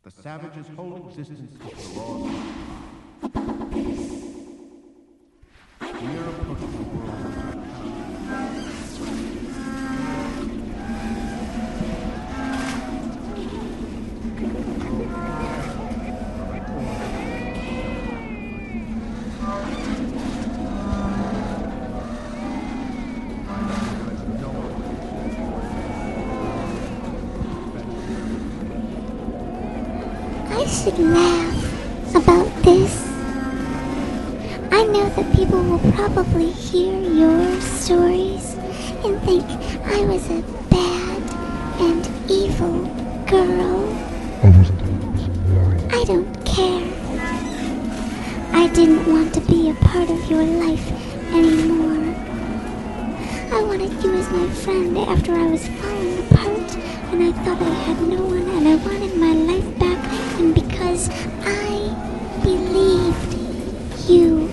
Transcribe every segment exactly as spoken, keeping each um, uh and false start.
The savage's whole existence is the law. We are approaching the world. I should laugh about this. I know that people will probably hear your stories and think I was a bad and evil girl. I wasn't lying. I don't care. I didn't want to be a part of your life anymore. I wanted you as my friend after I was falling apart, and I thought I had no one, and I wanted my life back, and because I believed you.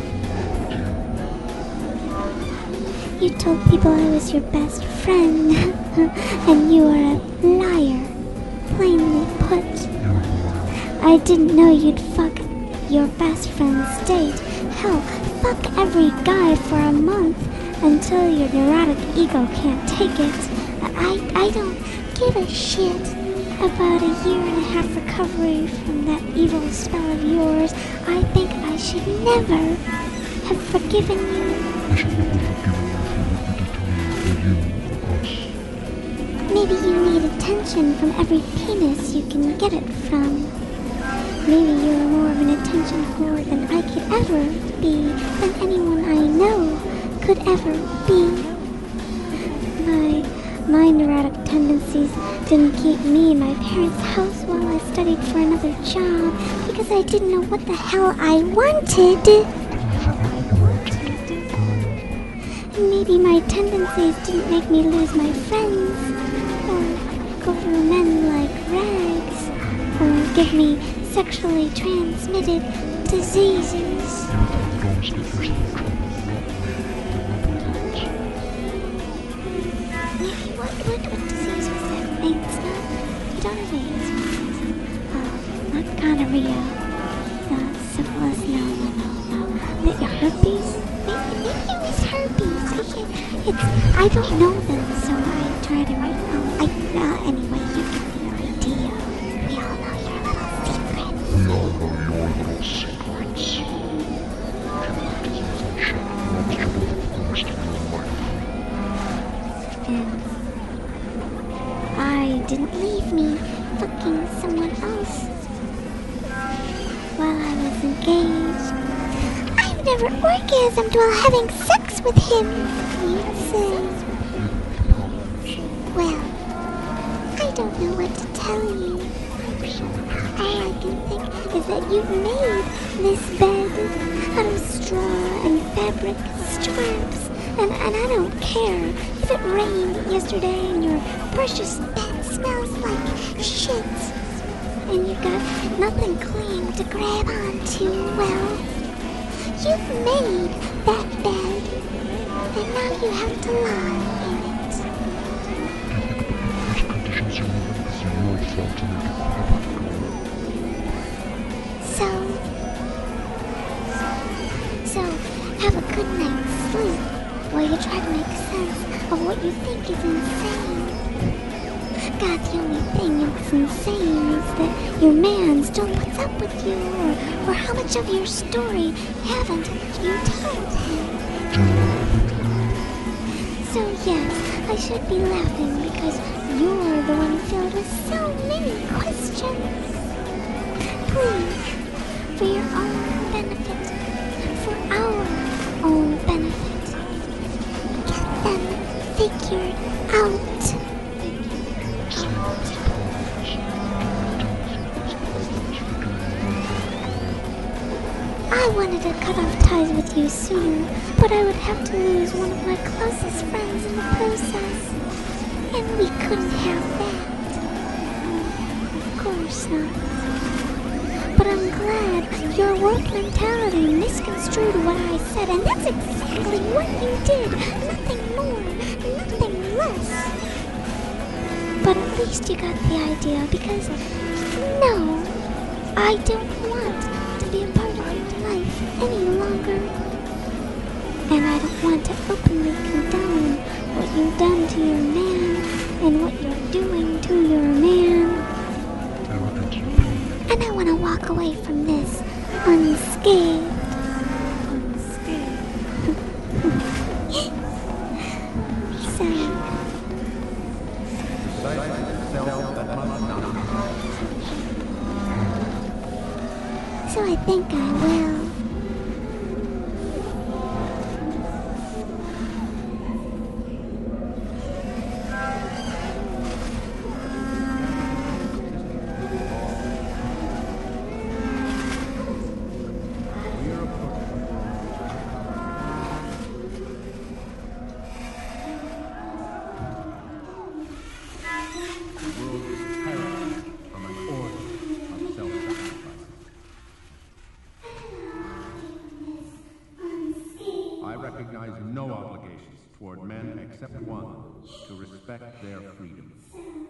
You told people I was your best friend, and you are a liar, plainly put. I didn't know you'd fuck your best friend's date. Hell, fuck every guy for a month until your neurotic ego can't take it. I, I don't give a shit about a year and a half recovery from that evil spell of yours. I think I should never have forgiven you. I should never have forgiven you for what you or us. Maybe you need attention from every penis you can get it from. Maybe you're more of an attention whore than I could ever be, than anyone I know could ever be. My, my neurotic tendencies didn't keep me in my parents' house while I studied for another job because I didn't know what the hell I wanted. And maybe my tendencies didn't make me lose my friends, or go through men like rags, or give me sexually transmitted diseases. What, what, what disease was that? AIDS, no? You don't have AIDS, right? Oh, not gonorrhea. No, syphilis, no, no, no, no. The herpes? Maybe, maybe it was herpes. I can't, it's, I don't know them, so I try to write, oh, I, uh, anyway, you get the idea. We all know your little secret. We all know your little secrets. Give that disease and shit. Promise to live for the rest of your life. And I didn't leave me fucking someone else while I was engaged. I've never orgasmed while having sex with him, you'd say. Well, I don't know what to tell you. All I can think is that you've made this bed out of straw and fabric strips. And, and I don't care if it rained yesterday and your precious bed smells like shit. And you've got nothing clean to grab onto. Well, you've made that bed. And now you have to lie in it. These conditions you live in is your fault to make it happen. So, so have a good night's sleep while you try to make sense of what you think is insane. God, the only thing that's insane is that your man still puts up with you, or, or how much of your story haven't you told him? So yes, I should be laughing because you're the one filled with so many questions. Please, for your own benefit, for our own benefit, get them figured out. I wanted to cut off ties with you sooner, but I would have to lose one of my closest friends in the process. And we couldn't have that. Of course not. But I'm glad your work mentality misconstrued what I said, and that's exactly what you did. Nothing more, nothing less. But at least you got the idea, because no I don't want to be a part of your life any longer. And I don't want to openly condone what you've done to your man and what you're doing to your man. And I want to walk away from this unscathed. Unscathed. Sad. So I think I will. Recognize no obligations toward men except one, to respect their freedom.